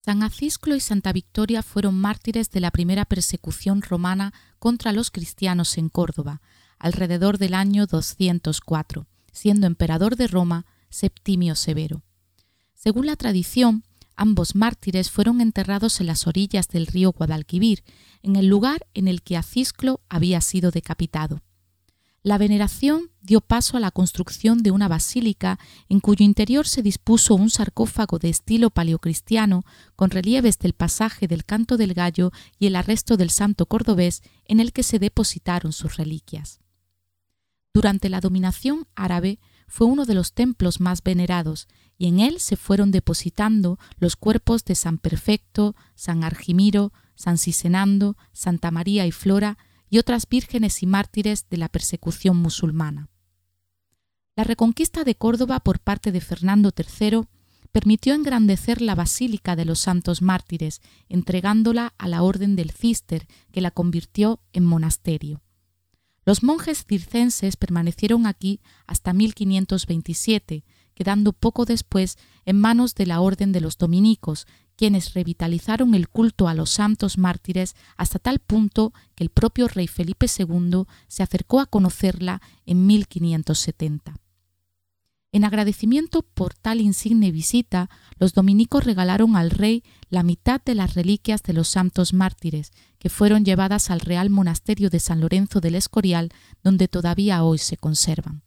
San Acisclo y Santa Victoria fueron mártires de la primera persecución romana contra los cristianos en Córdoba, alrededor del año 204, siendo emperador de Roma Septimio Severo. Según la tradición, ambos mártires fueron enterrados en las orillas del río Guadalquivir, en el lugar en el que Acisclo había sido decapitado. La veneración dio paso a la construcción de una basílica en cuyo interior se dispuso un sarcófago de estilo paleocristiano con relieves del pasaje del Canto del Gallo y el arresto del santo cordobés en el que se depositaron sus reliquias. Durante la dominación árabe fue uno de los templos más venerados y en él se fueron depositando los cuerpos de San Perfecto, San Argimiro, San Sisenando, Santa María y Flora y otras vírgenes y mártires de la persecución musulmana. La reconquista de Córdoba por parte de Fernando III permitió engrandecer la Basílica de los Santos Mártires, entregándola a la Orden del Císter, que la convirtió en monasterio. Los monjes circenses permanecieron aquí hasta 1527, quedando poco después en manos de la Orden de los Dominicos, quienes revitalizaron el culto a los santos mártires hasta tal punto que el propio rey Felipe II se acercó a conocerla en 1570. En agradecimiento por tal insigne visita, los dominicos regalaron al rey la mitad de las reliquias de los santos mártires, que fueron llevadas al Real Monasterio de San Lorenzo del Escorial, donde todavía hoy se conservan.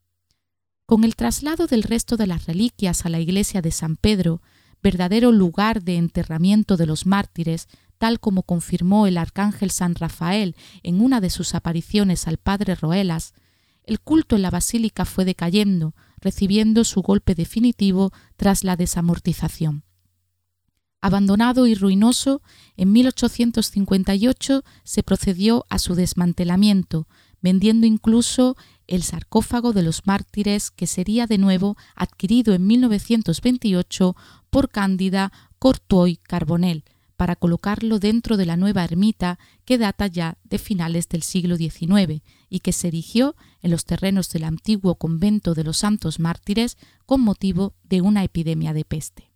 Con el traslado del resto de las reliquias a la iglesia de San Pedro, verdadero lugar de enterramiento de los mártires, tal como confirmó el arcángel San Rafael en una de sus apariciones al padre Roelas, el culto en la basílica fue decayendo, recibiendo su golpe definitivo tras la desamortización. Abandonado y ruinoso, en 1858 se procedió a su desmantelamiento, vendiendo incluso el sarcófago de los mártires, que sería de nuevo adquirido en 1928 por Cándida Courtois Carbonell para colocarlo dentro de la nueva ermita que data ya de finales del siglo XIX y que se erigió en los terrenos del antiguo convento de los Santos Mártires con motivo de una epidemia de peste.